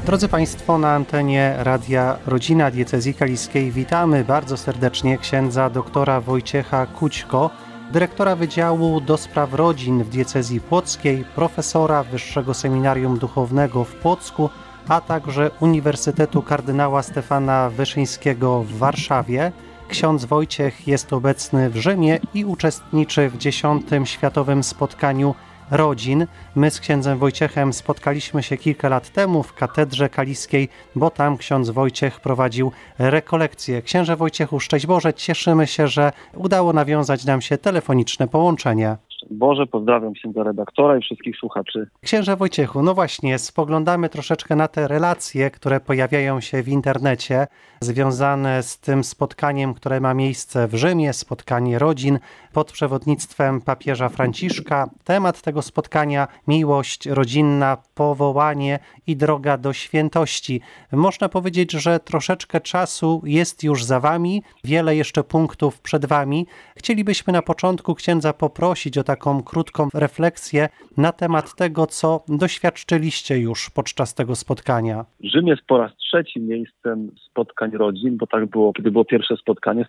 Drodzy Państwo, na antenie Radia Rodzina Diecezji Kaliskiej witamy bardzo serdecznie księdza doktora Wojciecha Kućko, dyrektora Wydziału do Spraw Rodzin w Diecezji Płockiej, profesora Wyższego Seminarium Duchownego w Płocku, a także Uniwersytetu Kardynała Stefana Wyszyńskiego w Warszawie. Ksiądz Wojciech jest obecny w Rzymie i uczestniczy w 10. Światowym Spotkaniu Rodzin. My z księdzem Wojciechem spotkaliśmy się kilka lat temu w Katedrze Kaliskiej, bo tam ksiądz Wojciech prowadził rekolekcje. Księże Wojciechu, szczęść Boże, cieszymy się, że udało nawiązać nam się telefoniczne połączenie. Boże, pozdrawiam księdza redaktora i wszystkich słuchaczy. Księże Wojciechu, no właśnie, spoglądamy troszeczkę na te relacje, które pojawiają się w internecie, związane z tym spotkaniem, które ma miejsce w Rzymie, spotkanie rodzin pod przewodnictwem papieża Franciszka. Temat tego spotkania: miłość rodzinna, powołanie i droga do świętości. Można powiedzieć, że troszeczkę czasu jest już za wami, wiele jeszcze punktów przed wami. Chcielibyśmy na początku księdza poprosić o taką krótką refleksję na temat tego, co doświadczyliście już podczas tego spotkania. Rzym jest po raz trzeci miejscem spotkań rodzin, bo tak było, kiedy było pierwsze spotkanie w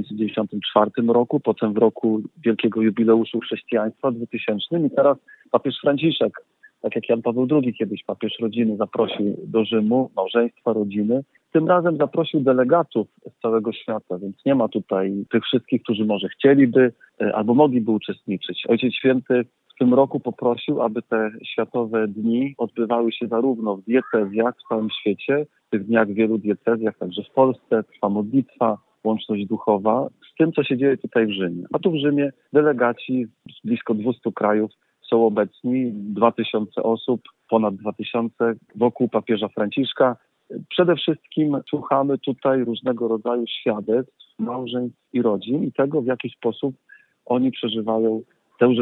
1994 roku, potem w roku wielkiego jubileuszu chrześcijaństwa 2000 i teraz papież Franciszek, tak jak Jan Paweł II kiedyś, papież rodziny, zaprosił do Rzymu, małżeństwa, rodziny. Tym razem zaprosił delegatów z całego świata, więc nie ma tutaj tych wszystkich, którzy może chcieliby albo mogliby uczestniczyć. Ojciec Święty w tym roku poprosił, aby te światowe dni odbywały się zarówno w diecezjach w całym świecie, w tych dniach w wielu diecezjach, także w Polsce trwa modlitwa, łączność duchowa, z tym, co się dzieje tutaj w Rzymie. A tu w Rzymie delegaci z blisko 200 krajów są obecni, 2000 osób, ponad 2000 wokół papieża Franciszka. Przede wszystkim słuchamy tutaj różnego rodzaju świadectw, małżeństw i rodzin i tego, w jaki sposób oni przeżywają tę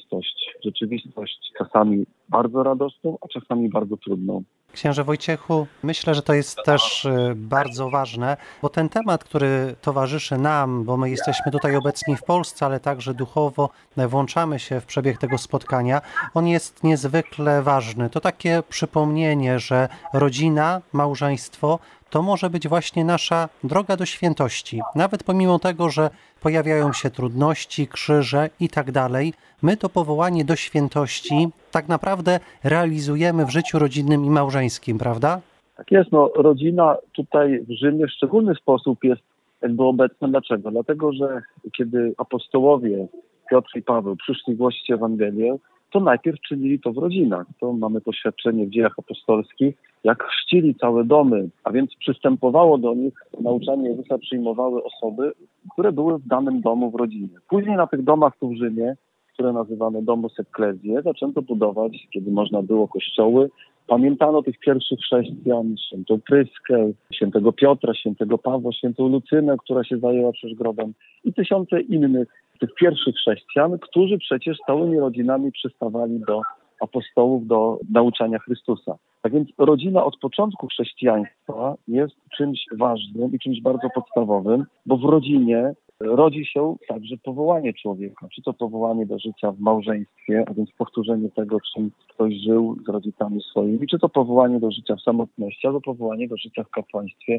rzeczywistość czasami bardzo radosną, a czasami bardzo trudną. Księże Wojciechu, myślę, że to jest też bardzo ważne, bo ten temat, który towarzyszy nam, bo my jesteśmy tutaj obecni w Polsce, ale także duchowo włączamy się w przebieg tego spotkania, on jest niezwykle ważny. To takie przypomnienie, że rodzina, małżeństwo to może być właśnie nasza droga do świętości. Nawet pomimo tego, że pojawiają się trudności, krzyże i tak dalej, my to powołanie do świętości tak naprawdę realizujemy w życiu rodzinnym i małżeńskim, prawda? Tak jest, rodzina tutaj w Rzymie w szczególny sposób jest jakby obecna. Dlaczego? Dlatego, że kiedy apostołowie Piotr i Paweł przyszli głosić Ewangelię, to najpierw czynili to w rodzinach. To mamy doświadczenie w dziejach apostolskich, jak chrzcili całe domy, a więc przystępowało do nich, nauczanie Jezusa przyjmowały osoby, które były w danym domu w rodzinie. Później na tych domach tu w Rzymie, które nazywano domus ecclesiae, zaczęto budować, kiedy można było, kościoły. Pamiętano tych pierwszych chrześcijan, świętą Pryskę, świętego Piotra, świętego Pawła, świętą Lucynę, która się zajęła przecież grobem i tysiące innych tych pierwszych chrześcijan, którzy przecież całymi rodzinami przystawali do apostołów, do nauczania Chrystusa. Tak więc rodzina od początku chrześcijaństwa jest czymś ważnym i czymś bardzo podstawowym, bo w rodzinie rodzi się także powołanie człowieka. Czy to powołanie do życia w małżeństwie, a więc powtórzenie tego, czym ktoś żył z rodzicami swoimi, czy to powołanie do życia w samotności, albo powołanie do życia w kapłaństwie,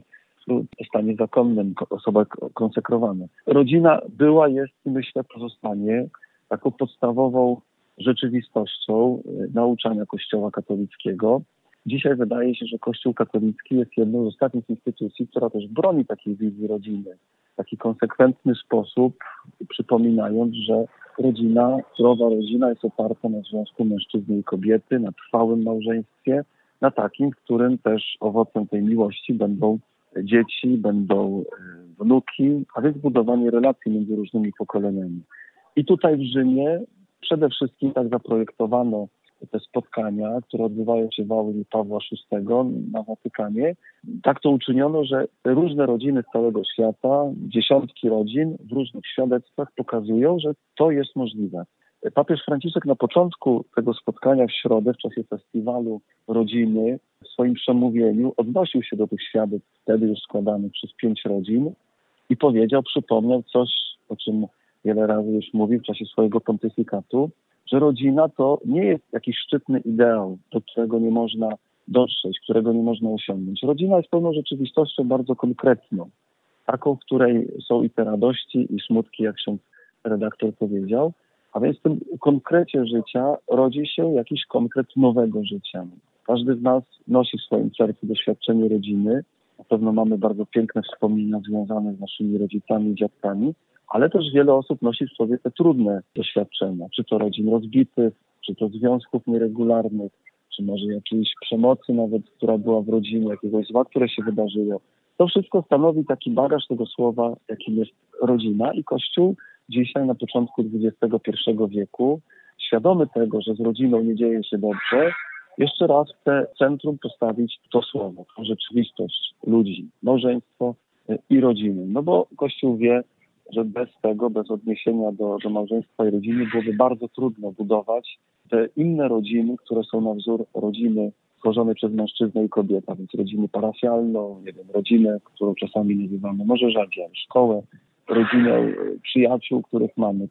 w stanie zakonnym, osoba konsekrowana. Rodzina była, jest i myślę pozostanie taką podstawową rzeczywistością nauczania Kościoła katolickiego. Dzisiaj wydaje się, że Kościół katolicki jest jedną z ostatnich instytucji, która też broni takiej wizji rodziny. W taki konsekwentny sposób, przypominając, że rodzina, zdrowa rodzina jest oparta na związku mężczyzny i kobiety, na trwałym małżeństwie, na takim, w którym też owocem tej miłości będą dzieci, będą wnuki, a więc budowanie relacji między różnymi pokoleniami. I tutaj w Rzymie przede wszystkim tak zaprojektowano te spotkania, które odbywają się w auli Pawła VI na Watykanie. Tak to uczyniono, że różne rodziny z całego świata, dziesiątki rodzin w różnych świadectwach pokazują, że to jest możliwe. Papież Franciszek na początku tego spotkania w środę, w czasie festiwalu rodziny, w swoim przemówieniu odnosił się do tych świadectw wtedy już składanych przez 5 rodzin i powiedział, przypomniał coś, o czym wiele razy już mówił w czasie swojego pontyfikatu, że rodzina to nie jest jakiś szczytny ideał, do którego nie można dotrzeć, którego nie można osiągnąć. Rodzina jest pewną rzeczywistością bardzo konkretną, taką, w której są i te radości, i smutki, jak się redaktor powiedział, a więc w tym konkrecie życia rodzi się jakiś konkret nowego życia. Każdy z nas nosi w swoim sercu doświadczenie rodziny. Na pewno mamy bardzo piękne wspomnienia związane z naszymi rodzicami i dziadkami, ale też wiele osób nosi w sobie te trudne doświadczenia, czy to rodzin rozbitych, czy to związków nieregularnych, czy może jakiejś przemocy nawet, która była w rodzinie, jakiegoś zła, które się wydarzyło. To wszystko stanowi taki bagaż tego słowa, jakim jest rodzina, i Kościół dzisiaj na początku XXI wieku, świadomy tego, że z rodziną nie dzieje się dobrze, jeszcze raz chce w centrum postawić to słowo, tą rzeczywistość ludzi, małżeństwo i rodziny. No bo Kościół wie, że bez tego, bez odniesienia do małżeństwa i rodziny byłoby bardzo trudno budować te inne rodziny, które są na wzór rodziny tworzonej przez mężczyznę i kobietę, więc rodziny parafialną, nie wiem, rodzinę, którą czasami nazywamy może rzadziej, szkołę, rodzinę przyjaciół, których mamy.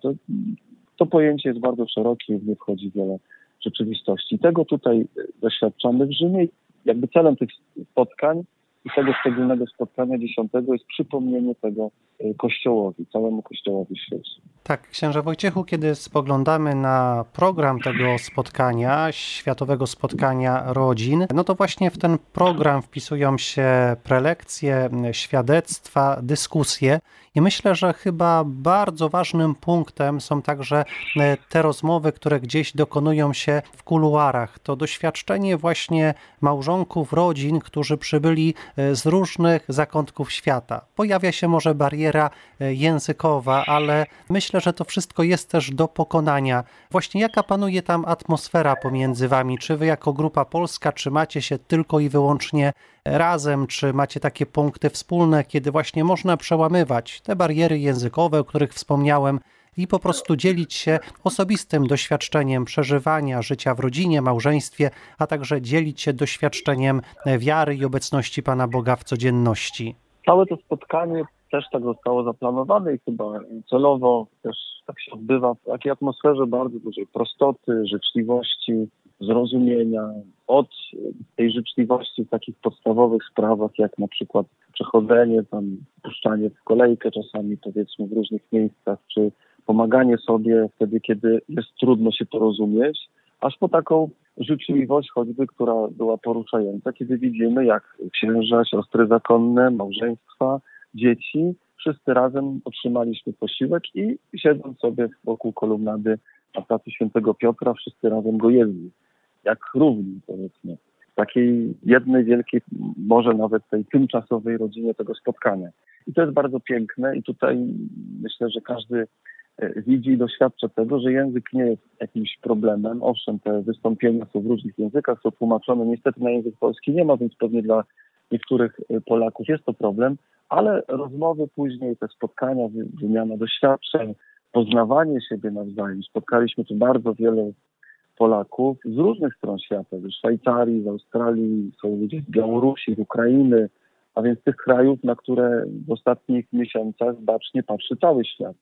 To pojęcie jest bardzo szerokie i w nie wchodzi wiele rzeczywistości. Tego tutaj doświadczamy w Rzymie. Jakby celem tych spotkań i tego szczególnego spotkania 10 jest przypomnienie tego Kościołowi, całemu Kościołowi w świecie. Tak, księże Wojciechu, kiedy spoglądamy na program tego spotkania, Światowego Spotkania Rodzin, no to właśnie w ten program wpisują się prelekcje, świadectwa, dyskusje i myślę, że chyba bardzo ważnym punktem są także te rozmowy, które gdzieś dokonują się w kuluarach. To doświadczenie właśnie małżonków, rodzin, którzy przybyli z różnych zakątków świata. Pojawia się może bariera językowa, ale myślę, że to wszystko jest też do pokonania. Właśnie jaka panuje tam atmosfera pomiędzy wami? Czy wy jako Grupa Polska trzymacie się tylko i wyłącznie razem, czy macie takie punkty wspólne, kiedy właśnie można przełamywać te bariery językowe, o których wspomniałem, i po prostu dzielić się osobistym doświadczeniem przeżywania życia w rodzinie, małżeństwie, a także dzielić się doświadczeniem wiary i obecności Pana Boga w codzienności? Całe to spotkanie też tak zostało zaplanowane i chyba celowo też tak się odbywa w takiej atmosferze bardzo dużej prostoty, życzliwości, zrozumienia. Od tej życzliwości w takich podstawowych sprawach, jak na przykład przechodzenie, tam puszczanie w kolejkę czasami, powiedzmy, w różnych miejscach, czy pomaganie sobie wtedy, kiedy jest trudno się porozumieć, aż po taką życzliwość choćby, która była poruszająca, kiedy widzimy, jak księża, siostry zakonne, małżeństwa, dzieci, wszyscy razem otrzymaliśmy posiłek i siedząc sobie wokół kolumnady na placu Świętego Piotra, wszyscy razem go jedli, jak równi, powiedzmy. W takiej jednej wielkiej, może nawet tej tymczasowej rodzinie tego spotkania. I to jest bardzo piękne i tutaj myślę, że każdy widzi i doświadcza tego, że język nie jest jakimś problemem. Owszem, te wystąpienia są w różnych językach, są tłumaczone. Niestety na język polski nie ma, więc pewnie dla niektórych Polaków jest to problem, ale rozmowy później, te spotkania, wymiana doświadczeń, poznawanie siebie nawzajem. Spotkaliśmy tu bardzo wiele Polaków z różnych stron świata, ze Szwajcarii, z Australii, są ludzie z Białorusi, z Ukrainy, a więc tych krajów, na które w ostatnich miesiącach bacznie patrzy cały świat,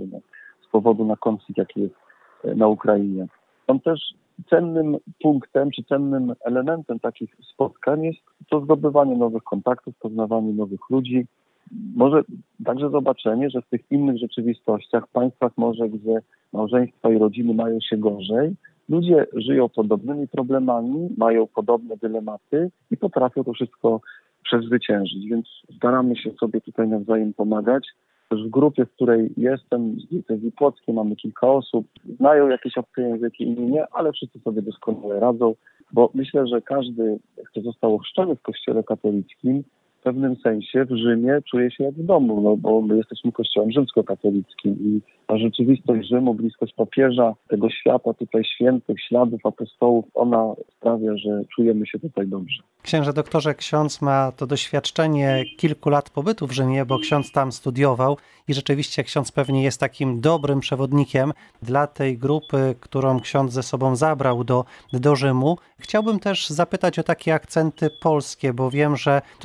z powodu na konflikt, jaki jest na Ukrainie. Tam też cennym punktem, czy cennym elementem takich spotkań jest to zdobywanie nowych kontaktów, poznawanie nowych ludzi. Może także zobaczenie, że w tych innych rzeczywistościach, państwach może, gdzie małżeństwa i rodziny mają się gorzej, ludzie żyją podobnymi problemami, mają podobne dylematy i potrafią to wszystko przezwyciężyć, więc staramy się sobie tutaj nawzajem pomagać. Też w grupie, w której jestem, z diecezji płockiej, mamy kilka osób, znają jakieś obce języki, inni nie, ale wszyscy sobie doskonale radzą, bo myślę, że każdy, kto został ochrzczony w Kościele katolickim, w pewnym sensie w Rzymie czuje się jak w domu, no bo my jesteśmy kościołem rzymskokatolickim i ta rzeczywistość Rzymu, bliskość papieża, tego świata tutaj świętych, śladów apostołów, ona sprawia, że czujemy się tutaj dobrze. Księże doktorze, ksiądz ma to doświadczenie kilku lat pobytu w Rzymie, bo ksiądz tam studiował i rzeczywiście ksiądz pewnie jest takim dobrym przewodnikiem dla tej grupy, którą ksiądz ze sobą zabrał do Rzymu. Chciałbym też zapytać o takie akcenty polskie, bo wiem, że towarzysze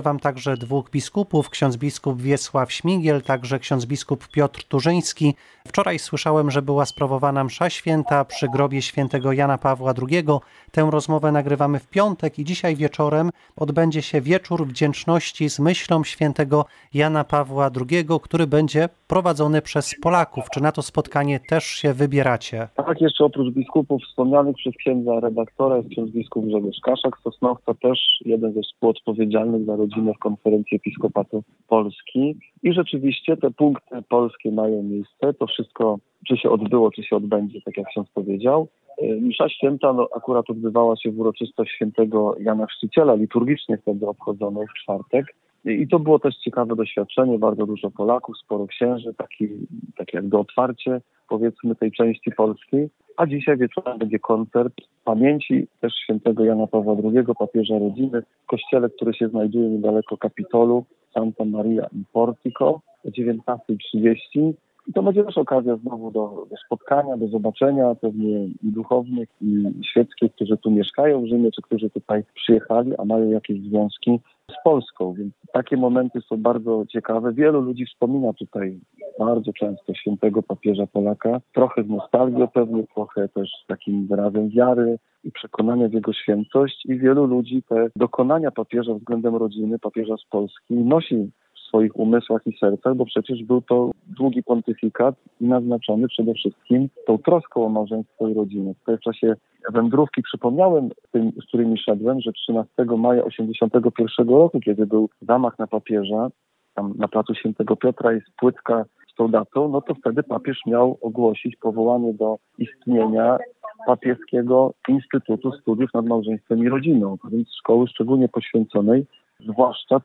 Wam także dwóch biskupów, ksiądz biskup Wiesław Śmigiel, także ksiądz biskup Piotr Turzyński. Wczoraj słyszałem, że była sprawowana msza święta przy grobie świętego Jana Pawła II. Tę rozmowę nagrywamy w piątek i dzisiaj wieczorem odbędzie się wieczór wdzięczności z myślą świętego Jana Pawła II, który będzie prowadzony przez Polaków. Czy na to spotkanie też się wybieracie? Tak, jeszcze oprócz biskupów wspomnianych przez księdza redaktora jest ksiądz biskup Grzegorz Kaszak z Sosnowca, też jeden ze współodpowiedzialnych za rodzinę w Konferencji Episkopatu Polski. I rzeczywiście te punkty polskie mają miejsce. To wszystko, czy się odbyło, czy się odbędzie, tak jak ksiądz powiedział. Msza święta akurat odbywała się w uroczystość świętego Jana Chrzciciela, liturgicznie wtedy obchodzonej w czwartek. I to było też ciekawe doświadczenie, bardzo dużo Polaków, sporo księży, tak jakby otwarcie, powiedzmy, tej części polskiej. A dzisiaj wieczorem będzie koncert pamięci też świętego Jana Pawła II, papieża rodziny, w kościele, który się znajduje niedaleko Kapitolu, Santa Maria in Portico, o 19:30. I to będzie też okazja znowu do spotkania, do zobaczenia pewnie i duchownych, i świeckich, którzy tu mieszkają w Rzymie, czy którzy tutaj przyjechali, a mają jakieś związki z Polską. Więc takie momenty są bardzo ciekawe. Wielu ludzi wspomina tutaj bardzo często świętego papieża Polaka. Trochę z nostalgią pewnie, trochę też z takim wyrazem wiary i przekonania w jego świętość. I wielu ludzi te dokonania papieża względem rodziny, papieża z Polski nosi w swoich umysłach i sercach, bo przecież był to długi pontyfikat i naznaczony przede wszystkim tą troską o małżeństwo i rodzinę. Tutaj w czasie wędrówki przypomniałem tym, z którymi szedłem, że 13 maja 1981 roku, kiedy był zamach na papieża, tam na placu Świętego Piotra jest płytka z tą datą, no to wtedy papież miał ogłosić powołanie do istnienia papieskiego Instytutu Studiów nad Małżeństwem i Rodziną, a więc szkoły szczególnie poświęconej zwłaszcza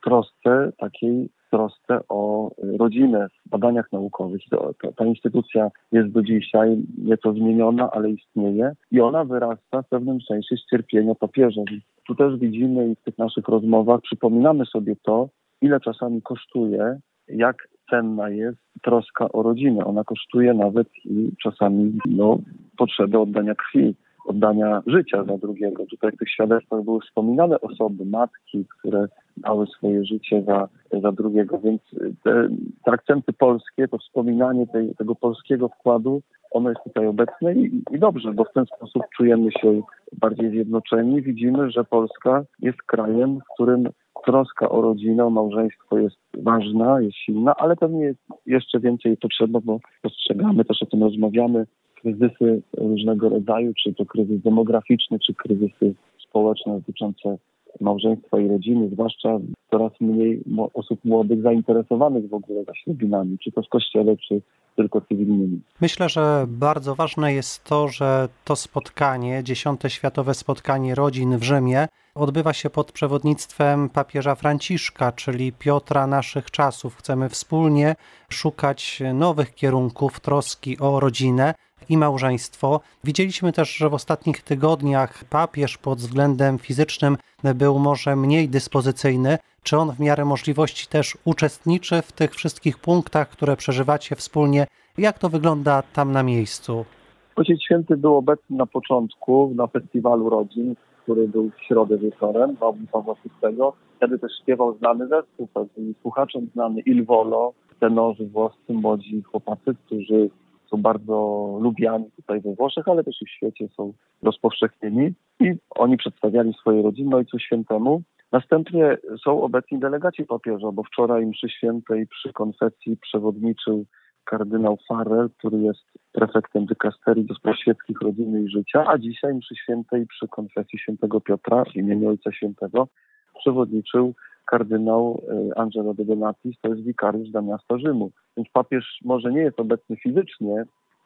trosce o rodzinę w badaniach naukowych. Ta instytucja jest do dzisiaj nieco zmieniona, ale istnieje i ona wyrasta w pewnym sensie z cierpienia papieża. Tu też widzimy i w tych naszych rozmowach przypominamy sobie to, ile czasami kosztuje, jak cenna jest troska o rodzinę. Ona kosztuje nawet i czasami potrzeby oddania krwi, oddania życia za drugiego. Tutaj w tych świadectwach były wspominane osoby, matki, które dały swoje życie za drugiego, więc te akcenty polskie, to wspominanie tego polskiego wkładu, ono jest tutaj obecne i dobrze, bo w ten sposób czujemy się bardziej zjednoczeni. Widzimy, że Polska jest krajem, w którym troska o rodzinę, o małżeństwo jest ważna, jest silna, ale pewnie jest jeszcze więcej potrzebna, bo postrzegamy, też o tym rozmawiamy, kryzysy różnego rodzaju, czy to kryzys demograficzny, czy kryzysy społeczne dotyczące małżeństwa i rodziny, zwłaszcza coraz mniej osób młodych zainteresowanych w ogóle zaślubinami, czy to w kościele, czy tylko cywilnymi. Myślę, że bardzo ważne jest to, że to spotkanie, 10. Światowe Spotkanie Rodzin w Rzymie, odbywa się pod przewodnictwem papieża Franciszka, czyli Piotra naszych czasów. Chcemy wspólnie szukać nowych kierunków troski o rodzinę i małżeństwo. Widzieliśmy też, że w ostatnich tygodniach papież pod względem fizycznym był może mniej dyspozycyjny. Czy on w miarę możliwości też uczestniczy w tych wszystkich punktach, które przeżywacie wspólnie? Jak to wygląda tam na miejscu? Ojciec Święty był obecny na początku na festiwalu rodzin, który był w środę wieczorem, Pawła VI. Wtedy też śpiewał znany zespół, słuchaczom znany Il Volo, tenorzy włoscy, młodzi chłopacy, którzy są bardzo lubiani tutaj we Włoszech, ale też i w świecie są rozpowszechnieni i oni przedstawiali swoje rodziny Ojcu Świętemu. Następnie są obecni delegaci papieża, bo wczoraj mszy świętej przy konfesji przewodniczył kardynał Farrell, który jest prefektem dykasterii do spraw świeckich rodziny i życia, a dzisiaj mszy świętej przy konfesji świętego Piotra w imieniu Ojca Świętego przewodniczył kardynał Angelo De Donatis, to jest wikariusz dla miasta Rzymu. Więc papież może nie jest obecny fizycznie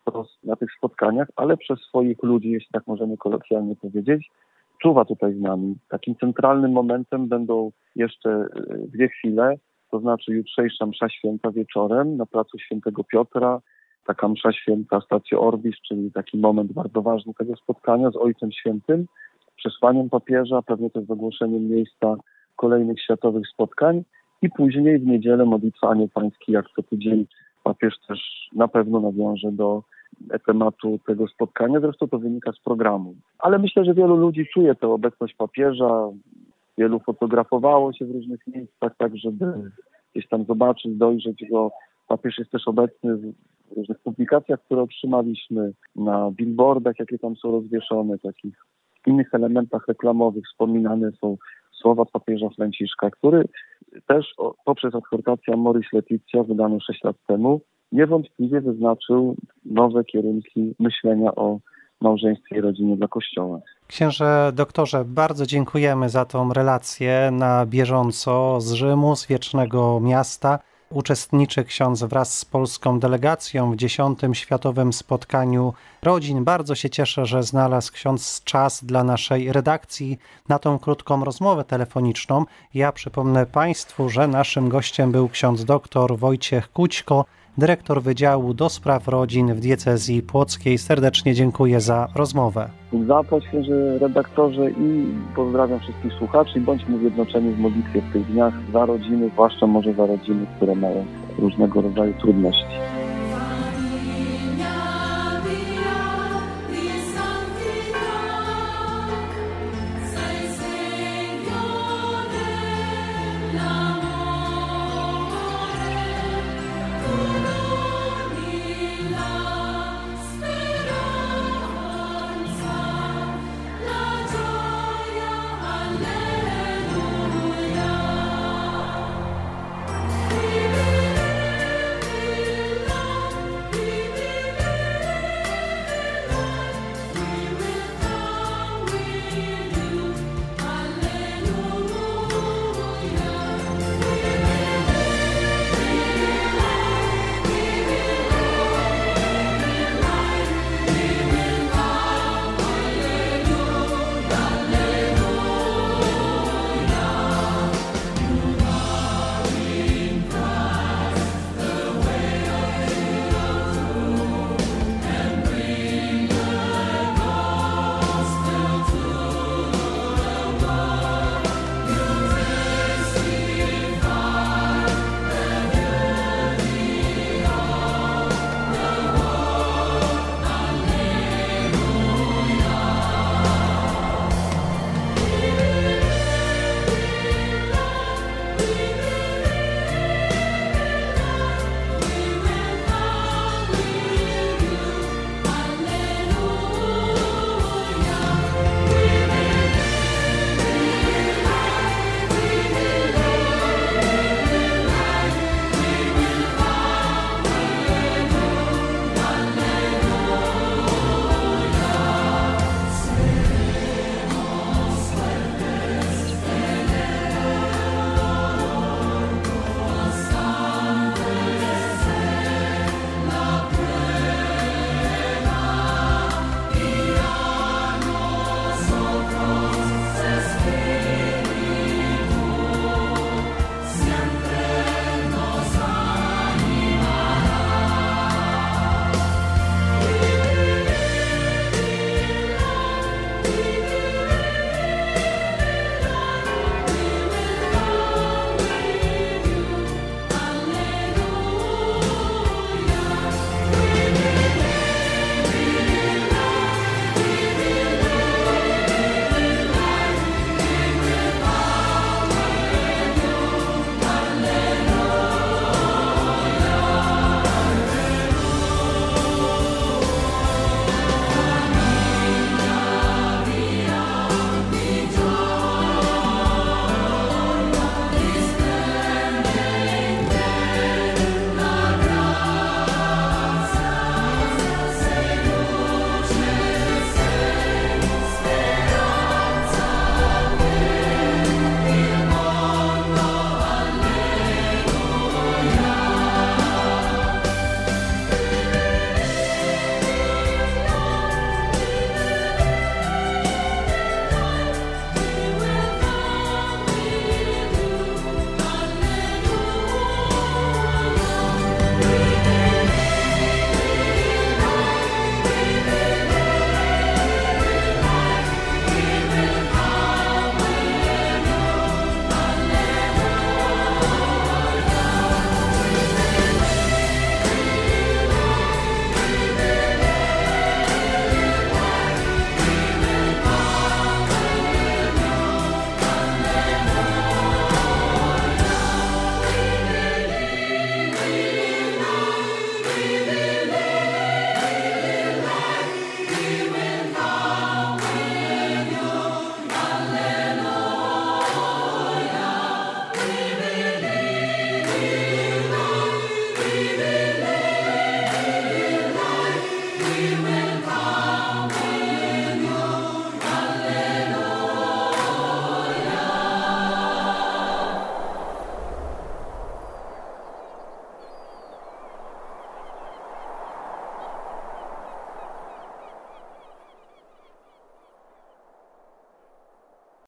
na tych spotkaniach, ale przez swoich ludzi, jeśli tak możemy kolokwialnie powiedzieć, czuwa tutaj z nami. Takim centralnym momentem będą jeszcze 2 chwile, to znaczy jutrzejsza msza święta wieczorem na placu Świętego Piotra, taka msza święta Statio Orbis, czyli taki moment bardzo ważny tego spotkania z Ojcem Świętym, przesłaniem papieża, pewnie też ogłoszeniem miejsca kolejnych światowych spotkań i później w niedzielę modlitwa Anioł Pański, jak co tydzień papież też na pewno nawiąże do tematu tego spotkania, zresztą to wynika z programu. Ale myślę, że wielu ludzi czuje tę obecność papieża, Wielu fotografowało się w różnych miejscach, tak żeby gdzieś tam zobaczyć, dojrzeć go. Papież jest też obecny w różnych publikacjach, które otrzymaliśmy, na billboardach, jakie tam są rozwieszone, takich innych elementach reklamowych wspominane są słowa papieża Franciszka, który też poprzez adhortację Amoris Laetitia, wydaną 6 lat temu, niewątpliwie wyznaczył nowe kierunki myślenia o małżeństwie i rodzinie dla Kościoła. Księże doktorze, bardzo dziękujemy za tą relację na bieżąco z Rzymu, z Wiecznego Miasta. Uczestniczy ksiądz wraz z polską delegacją w 10. Światowym Spotkaniu Rodzin. Bardzo się cieszę, że znalazł ksiądz czas dla naszej redakcji na tą krótką rozmowę telefoniczną. Ja przypomnę Państwu, że naszym gościem był ksiądz dr Wojciech Kućko, dyrektor Wydziału do Spraw Rodzin w Diecezji Płockiej. Serdecznie dziękuję za rozmowę. Zapłać księże redaktorze i pozdrawiam wszystkich słuchaczy i bądźmy zjednoczeni w modlitwie w tych dniach za rodziny, zwłaszcza może za rodziny, które mają różnego rodzaju trudności.